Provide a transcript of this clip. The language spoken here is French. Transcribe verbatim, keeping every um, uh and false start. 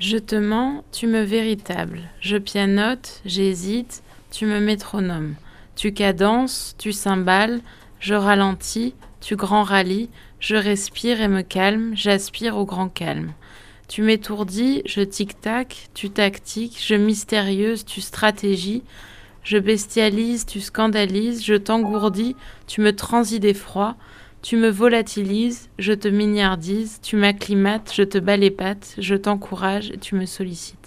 Je te mens, tu me véritable. Je pianote, j'hésite, tu me métronome. Tu cadences, tu cymbales, je ralentis, tu grand rallies, je respire et me calme, j'aspire au grand calme. Tu m'étourdis, je tic-tac, tu tactiques, je mystérieuse, tu stratégie, je bestialise, tu scandalises, je t'engourdis, tu me transis d'effroi, tu me volatilises, je te mignardise, tu m'acclimates, je te bats les pattes, je t'encourage et tu me sollicites.